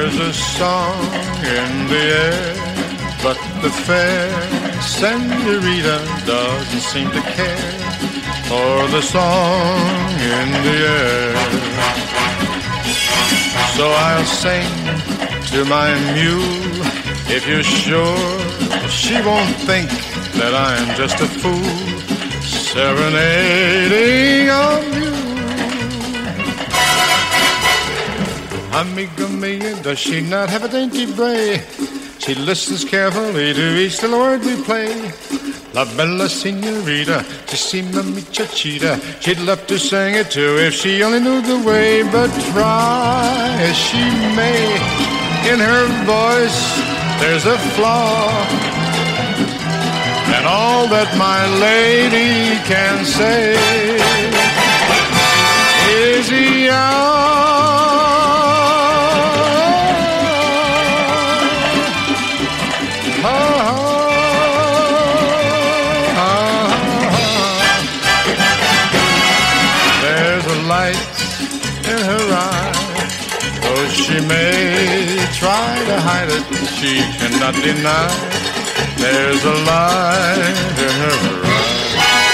There's a song in the air, but the fair senorita doesn't seem to care for the song in the air. So I'll sing to my mule, if you're sure she won't think that I'm just a fool serenading a mule. Amiga mia, does she not have a dainty bray? She listens carefully to each little word we play. La bella signorita, Tissima muchachita, she'd love to sing it too if she only knew the way. But try as she may, in her voice there's a flaw, and all that my lady can say is there's a light in her eye, though she may try to hide it, she cannot deny there's a light in her eye.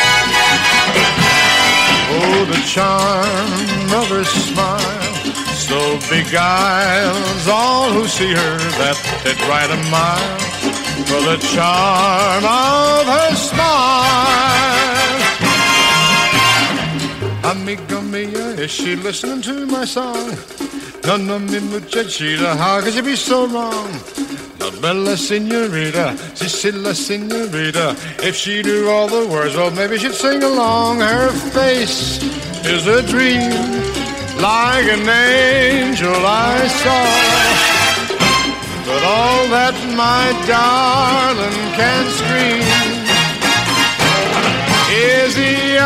Oh, the charm of her smile so beguiles all who see her that they'd ride a mile for the charm of her smile. Amiga mia, is she listening to my song? No, no, mi muchachita, how could you be so wrong? La bella signorita, Sicila signorita, if she knew all the words, well, maybe she'd sing along. Her face is a dream, like an angel I saw. But all that my darling can scream is the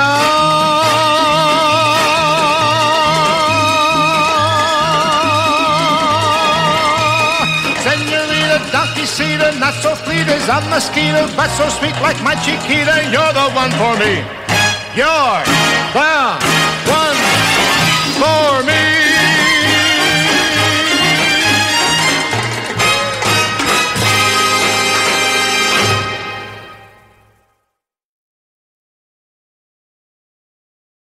Senorita, donkey seater, not so fleet as a mosquito, but so sweet like my Chiquita. You're the one for me. You're the one for me.